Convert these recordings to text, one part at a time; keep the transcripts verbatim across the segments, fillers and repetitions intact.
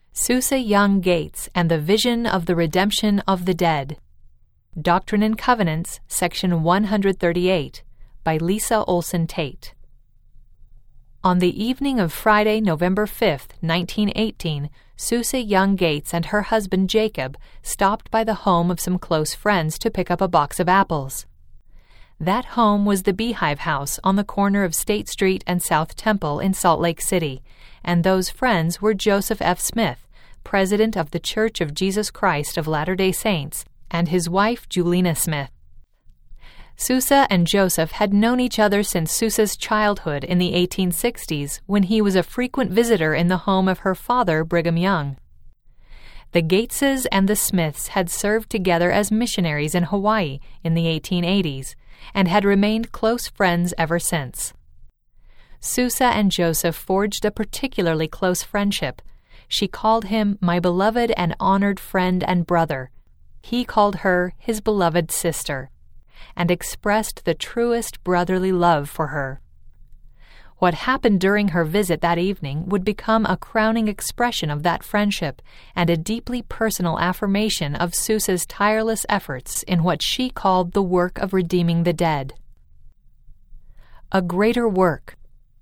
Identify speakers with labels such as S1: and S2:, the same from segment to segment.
S1: Susa Young Gates and the Vision of the Redemption of the Dead. Doctrine and Covenants, Section one thirty-eight, by Lisa Olson Tate. On the evening of Friday, November fifth, nineteen eighteen, Susa Young Gates and her husband Jacob stopped by the home of some close friends to pick up a box of apples. That home was the Beehive House on the corner of State Street and South Temple in Salt Lake City, and those friends were Joseph F. Smith, president of the Church of Jesus Christ of Latter-day Saints, and his wife Julina Smith. Susa and Joseph had known each other since Susa's childhood in the eighteen sixties, when he was a frequent visitor in the home of her father, Brigham Young. The Gateses and the Smiths had served together as missionaries in Hawaii in the eighteen eighties, and had remained close friends ever since. Susa and Joseph forged a particularly close friendship. She called him my beloved and honored friend and brother. He called her his beloved sister, and expressed the truest brotherly love for her. What happened during her visit that evening would become a crowning expression of that friendship and a deeply personal affirmation of Susa's tireless efforts in what she called the work of redeeming the dead. A greater work.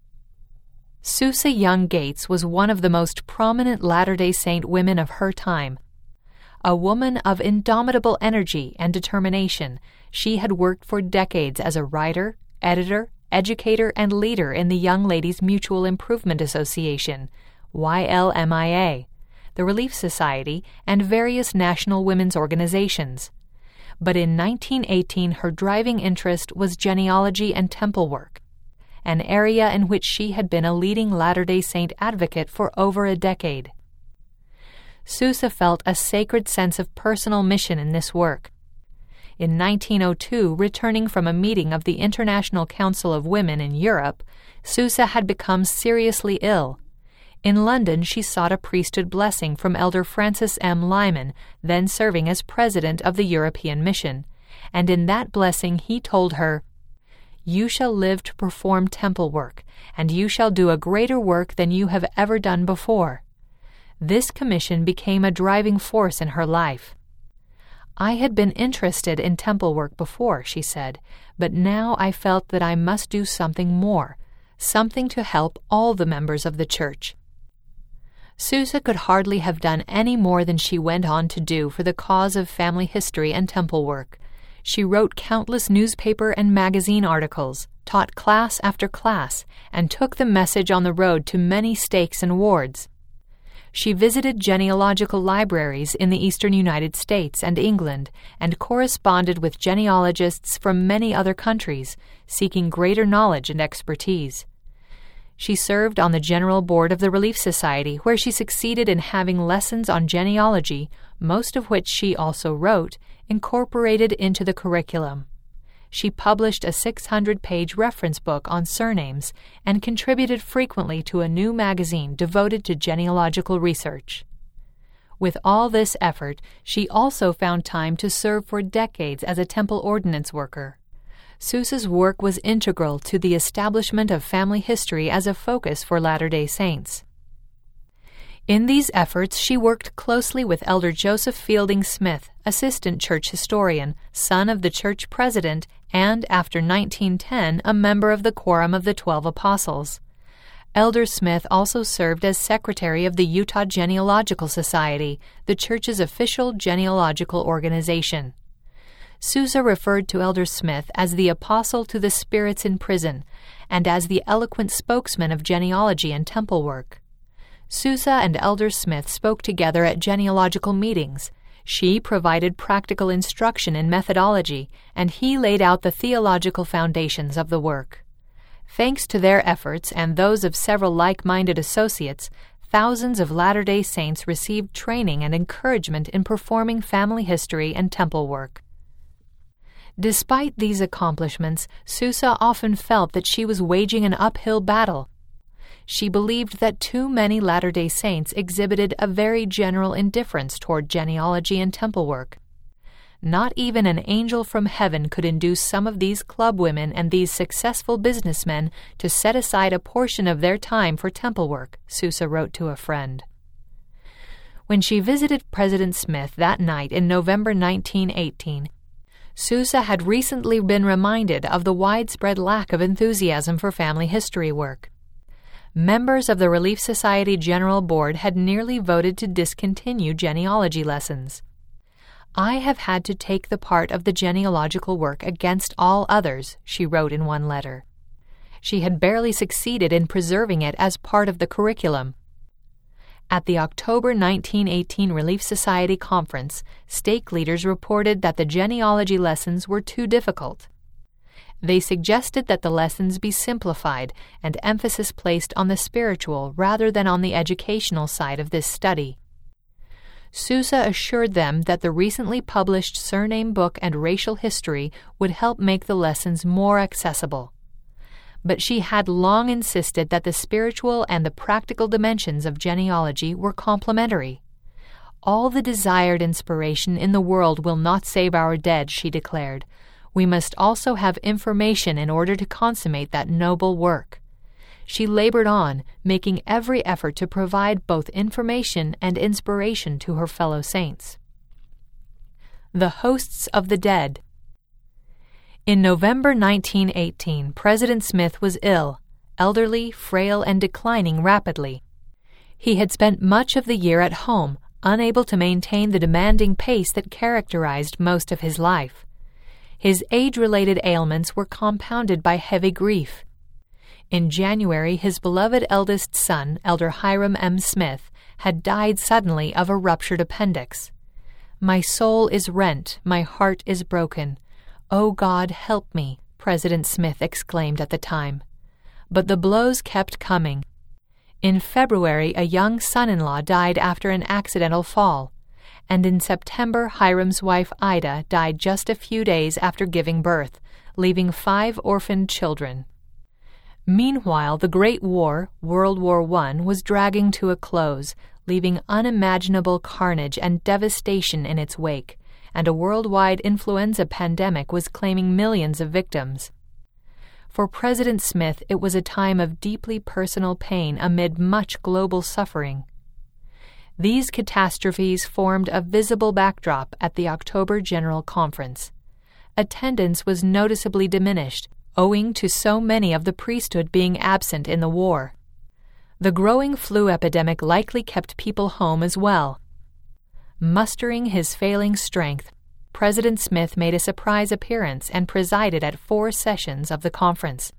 S1: Susa Young Gates was one of the most prominent Latter-day Saint women of her time. A woman of indomitable energy and determination, she had worked for decades as a writer, editor, educator, and leader in the Young Ladies Mutual Improvement Association, Y L M I A, the Relief Society, and various national women's organizations. But in nineteen eighteen her driving interest was genealogy and temple work, an area in which she had been a leading Latter-day Saint advocate for over a decade. Susa felt a sacred sense of personal mission in this work. In nineteen oh two, returning from a meeting of the International Council of Women in Europe, Susa had become seriously ill. In London, she sought a priesthood blessing from Elder Francis M. Lyman, then serving as president of the European Mission, and in that blessing he told her, "You shall live to perform temple work, and you shall do a greater work than you have ever done before." This commission became a driving force in her life. "I had been interested in temple work before," she said, "but now I felt that I must do something more, something to help all the members of the church." Susa could hardly have done any more than she went on to do for the cause of family history and temple work. She wrote countless newspaper and magazine articles, taught class after class, and took the message on the road to many stakes and wards. She visited genealogical libraries in the eastern United States and England and corresponded with genealogists from many other countries, seeking greater knowledge and expertise. She served on the General Board of the Relief Society, where she succeeded in having lessons on genealogy, most of which she also wrote, incorporated into the curriculum. She published a six hundred page reference book on surnames and contributed frequently to a new magazine devoted to genealogical research. With all this effort, she also found time to serve for decades as a temple ordinance worker. Susa's work was integral to the establishment of family history as a focus for Latter-day Saints. In these efforts, she worked closely with Elder Joseph Fielding Smith, assistant church historian, son of the church president, and, after nineteen ten, a member of the Quorum of the Twelve Apostles. Elder Smith also served as secretary of the Utah Genealogical Society, the church's official genealogical organization. Susa referred to Elder Smith as the apostle to the spirits in prison, and as the eloquent spokesman of genealogy and temple work. Susa and Elder Smith spoke together at genealogical meetings. She provided practical instruction in methodology, and he laid out the theological foundations of the work. Thanks to their efforts and those of several like-minded associates, thousands of Latter-day Saints received training and encouragement in performing family history and temple work. Despite these accomplishments, Susa often felt that she was waging an uphill battle. She believed that too many Latter-day Saints exhibited a very general indifference toward genealogy and temple work. Not even an angel from heaven could induce some of these club women and these successful businessmen to set aside a portion of their time for temple work, Susa wrote to a friend. When she visited President Smith that night in November nineteen eighteen, Sousa had recently been reminded of the widespread lack of enthusiasm for family history work. Members of the Relief Society General Board had nearly voted to discontinue genealogy lessons. "I have had to take the part of the genealogical work against all others," she wrote in one letter. She had barely succeeded in preserving it as part of the curriculum. At the October nineteen eighteen Relief Society conference, stake leaders reported that the genealogy lessons were too difficult. They suggested that the lessons be simplified and emphasis placed on the spiritual rather than on the educational side of this study. Sousa assured them that the recently published surname book and racial history would help make the lessons more accessible. But she had long insisted that the spiritual and the practical dimensions of genealogy were complementary. "All the desired inspiration in the world will not save our dead," she declared. "We must also have information in order to consummate that noble work." She labored on, making every effort to provide both information and inspiration to her fellow saints. The Hosts of the Dead. In November nineteen eighteen, President Smith was ill, elderly, frail, and declining rapidly. He had spent much of the year at home, unable to maintain the demanding pace that characterized most of his life. His age-related ailments were compounded by heavy grief. In January, his beloved eldest son, Elder Hiram M. Smith, had died suddenly of a ruptured appendix. "My soul is rent, my heart is broken. O God, help me," President Smith exclaimed at the time. But the blows kept coming. In February, a young son-in-law died after an accidental fall, and in September, Hiram's wife Ida died just a few days after giving birth, leaving five orphaned children. Meanwhile, the Great War, World War One, was dragging to a close, leaving unimaginable carnage and devastation in its wake, and a worldwide influenza pandemic was claiming millions of victims. For President Smith, it was a time of deeply personal pain amid much global suffering. These catastrophes formed a visible backdrop at the October General Conference. Attendance was noticeably diminished, owing to so many of the priesthood being absent in the war. The growing flu epidemic likely kept people home as well. Mustering his failing strength, President Smith made a surprise appearance and presided at four sessions of the conference.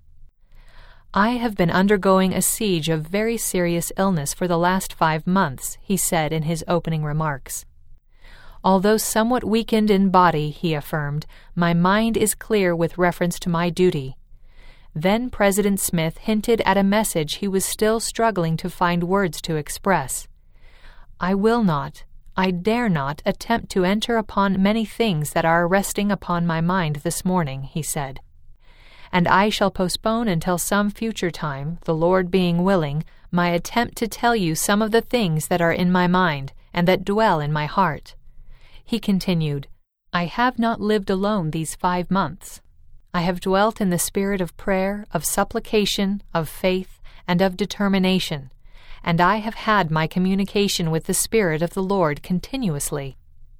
S1: "I have been undergoing a siege of very serious illness for the last five months," he said in his opening remarks. "Although somewhat weakened in body," he affirmed, "my mind is clear with reference to my duty." Then President Smith hinted at a message he was still struggling to find words to express. "I will not, I dare not attempt to enter upon many things that are resting upon my mind this morning," he said. "And I shall postpone until some future time, the Lord being willing, my attempt to tell you some of the things that are in my mind and that dwell in my heart." He continued, "I have not lived alone these five months. I have dwelt in the spirit of prayer, of supplication, of faith, and of determination, and I have had my communication with the Spirit of the Lord continuously."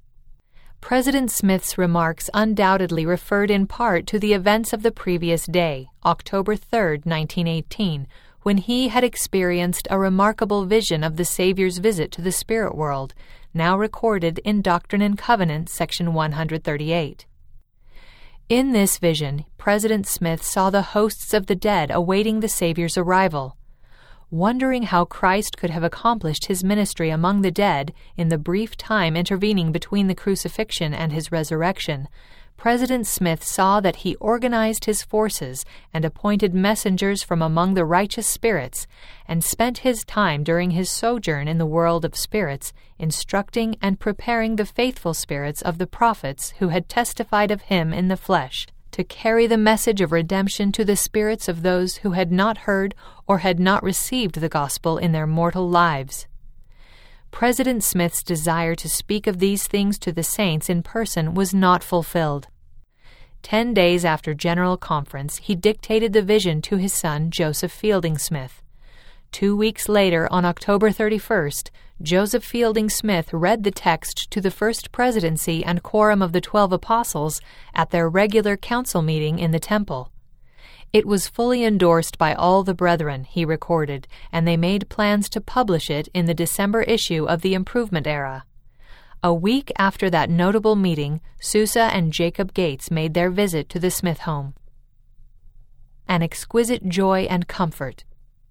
S1: President Smith's remarks undoubtedly referred in part to the events of the previous day, October third, nineteen eighteen, when he had experienced a remarkable vision of the Savior's visit to the spirit world, now recorded in Doctrine and Covenants, section one thirty-eight. In this vision, President Smith saw the hosts of the dead awaiting the Savior's arrival. Wondering how Christ could have accomplished his ministry among the dead in the brief time intervening between the crucifixion and his resurrection, President Smith saw that he organized his forces and appointed messengers from among the righteous spirits, and spent his time during his sojourn in the world of spirits instructing and preparing the faithful spirits of the prophets who had testified of him in the flesh, to carry the message of redemption to the spirits of those who had not heard or had not received the gospel in their mortal lives. President Smith's desire to speak of these things to the saints in person was not fulfilled. Ten days after General Conference, he dictated the vision to his son Joseph Fielding Smith. Two weeks later, on October thirty-first, Joseph Fielding Smith read the text to the First Presidency and Quorum of the Twelve Apostles at their regular council meeting in the temple. It was fully endorsed by all the brethren, he recorded, and they made plans to publish it in the December issue of the Improvement Era. A week after that notable meeting, Susa and Jacob Gates made their visit to the Smith home. An exquisite joy and comfort.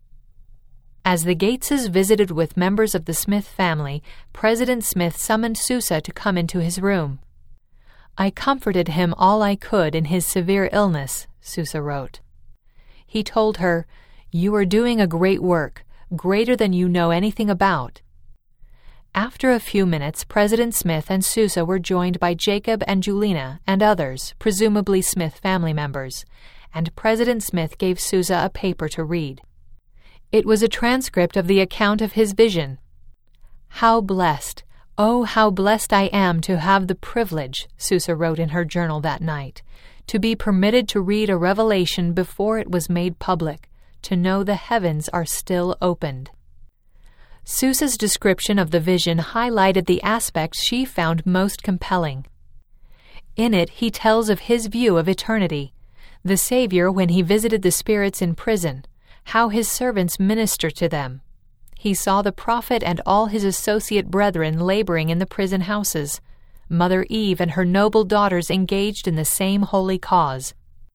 S1: As the Gateses visited with members of the Smith family, President Smith summoned Susa to come into his room. "I comforted him all I could in his severe illness," Susa wrote. He told her, "You are doing a great work, greater than you know anything about." After a few minutes, President Smith and Susa were joined by Jacob and Julina and others, presumably Smith family members, and President Smith gave Susa a paper to read. It was a transcript of the account of his vision. "How blessed, oh, how blessed I am to have the privilege," Susa wrote in her journal that night, "to be permitted to read a revelation before it was made public, to know the heavens are still opened." Susa's description of the vision highlighted the aspects she found most compelling. In it, he tells of his view of eternity, the Savior when he visited the spirits in prison, how his servants ministered to them. He saw the prophet and all his associate brethren laboring in the prison houses, Mother Eve and her noble daughters engaged in the same holy cause.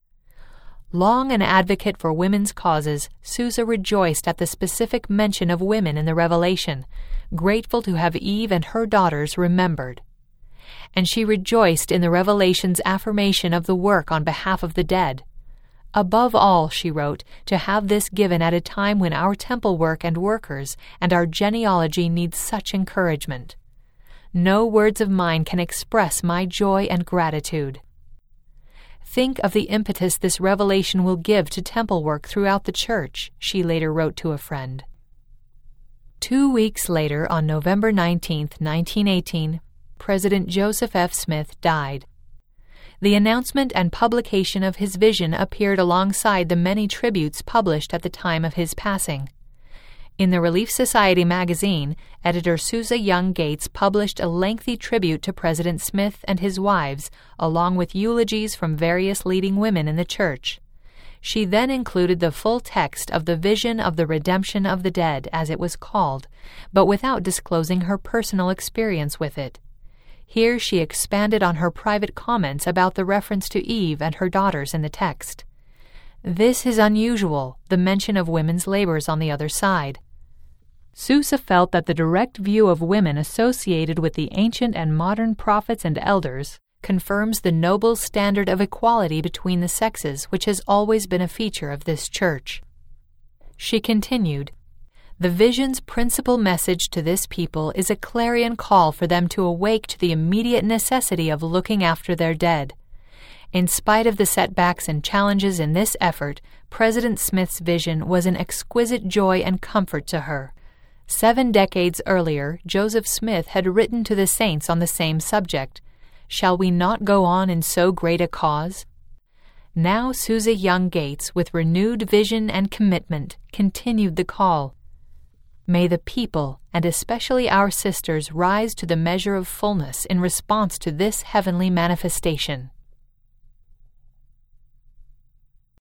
S1: Long an advocate for women's causes, Susa rejoiced at the specific mention of women in the Revelation, grateful to have Eve and her daughters remembered. And she rejoiced in the Revelation's affirmation of the work on behalf of the dead. Above all, she wrote, to have this given at a time when our temple work and workers and our genealogy need such encouragement. No words of mine can express my joy and gratitude. Think of the impetus this revelation will give to temple work throughout the church, she later wrote to a friend. Two weeks later, on November nineteenth, nineteen eighteen, President Joseph F. Smith died. The announcement and publication of his vision appeared alongside the many tributes published at the time of his passing. In the Relief Society magazine, editor Susa Young Gates published a lengthy tribute to President Smith and his wives, along with eulogies from various leading women in the church. She then included the full text of the Vision of the Redemption of the Dead, as it was called, but without disclosing her personal experience with it. Here she expanded on her private comments about the reference to Eve and her daughters in the text. This is unusual, the mention of women's labors on the other side. Susa felt that the direct view of women associated with the ancient and modern prophets and elders confirms the noble standard of equality between the sexes which has always been a feature of this church. She continued, "The vision's principal message to this people is a clarion call for them to awake to the immediate necessity of looking after their dead. In spite of the setbacks and challenges in this effort, President Smith's vision was an exquisite joy and comfort to her. Seven decades earlier, Joseph Smith had written to the saints on the same subject. Shall we not go on in so great a cause? Now Susa Young Gates, with renewed vision and commitment, continued the call. May the people, and especially our sisters, rise to the measure of fullness in response to this heavenly manifestation."